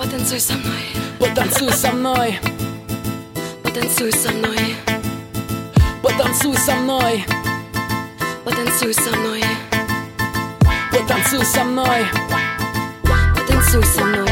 Потанцуй со мной, Потанцуй со мной, потанцуй со мной, потанцуй со мной, потанцуй со мной, потанцуй со мной. потанцуй со мной.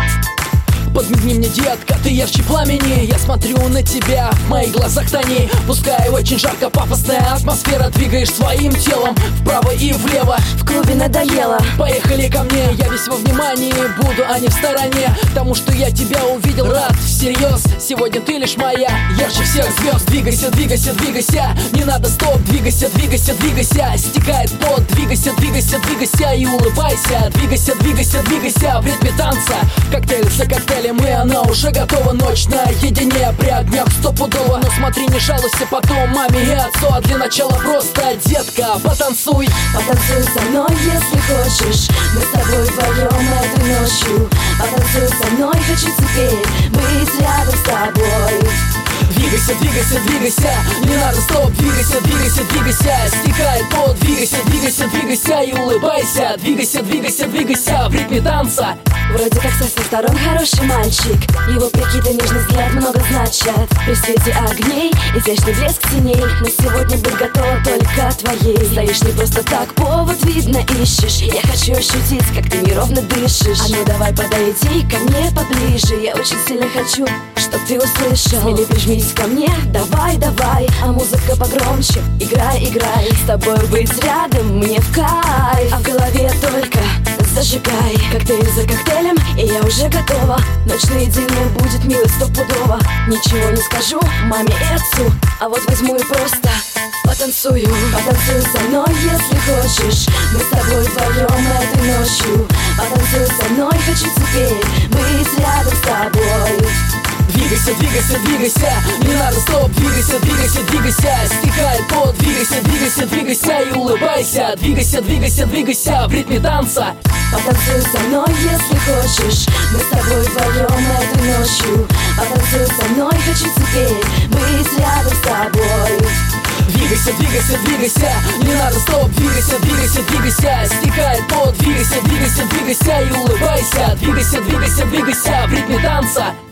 Подмигни мне, детка, ты ярче пламени. Я смотрю на тебя, в моих глазах тони. Пускай очень жарко, пафосная атмосфера. Двигаешь своим телом вправо и влево. В клубе надоело. Поехали ко мне, я весь во внимании буду, а не в стороне. Тому, что я тебя увидел, рад всерьез. Сегодня ты лишь моя, ярче всех звезд. Двигайся, двигайся, двигайся, не надо стоп. Двигайся, двигайся, двигайся, стекает пот. Двигайся, двигайся, двигайся и улыбайся. Двигайся, двигайся, двигайся в ритме танца. Коктейль за коктейлем, и она уже готова. Ночь наедине при огнях стопудово. Но смотри, не жалуйся потом маме и отцу. А для начала просто, детка, потанцуй. Потанцуй со мной, если хочешь. Мы с тобой вдвоем этой ночью. Потанцуй со мной, хочу теперь быть рядом с тобой. Двигайся, двигайся, двигайся, не надо стоп. Двигайся, двигайся, двигайся, стекает пот. Двигайся, двигайся, двигайся и улыбайся. Двигайся, двигайся, двигайся в ритме танца. Вроде как со всех сторон хороший мальчик. Его прикиды, нежный взгляд много значат. При свете огней, изящный блеск теней. На сегодня быть готова только твоей. Стоишь не просто так, повод видно ищешь. Я хочу ощутить, как ты неровно дышишь. А ну давай подойди ко мне поближе. Я очень сильно хочу, чтоб ты услышал. Смелее прижмись ко мне, давай, давай. А музыка погромче, играй, играй. С тобой быть рядом мне в кайф. А в голове только зажигай. Коктейль за коктейлем, и я уже готова. Ночь наедине будет мило стопудово. Ничего не скажу маме и отцу, а вот возьму и просто потанцую. Потанцуй со мной, если хочешь. Мы с тобой вдвоем этой ночью. Потанцуй со мной, хочу теперь быть рядом с тобой. Двигайся, двигайся, двигайся, не надо стоп. Двигайся, двигайся, двигайся, стекает пот. Двигайся, двигайся, двигайся и улыбайся. Двигайся, двигайся, двигайся в ритме танца. Потанцуй со мной, если хочешь. Мы с тобой вдвоем этой ночью. Потанцуй со мной, хочу теперь быть рядом с тобой. Двигайся, двигайся, двигайся, не надо стоп. Двигайся, двигайся, двигайся, стекает пот. Двигайся, двигайся, двигайся и улыбайся. Двигайся, двигайся, двигайся в ритме танца.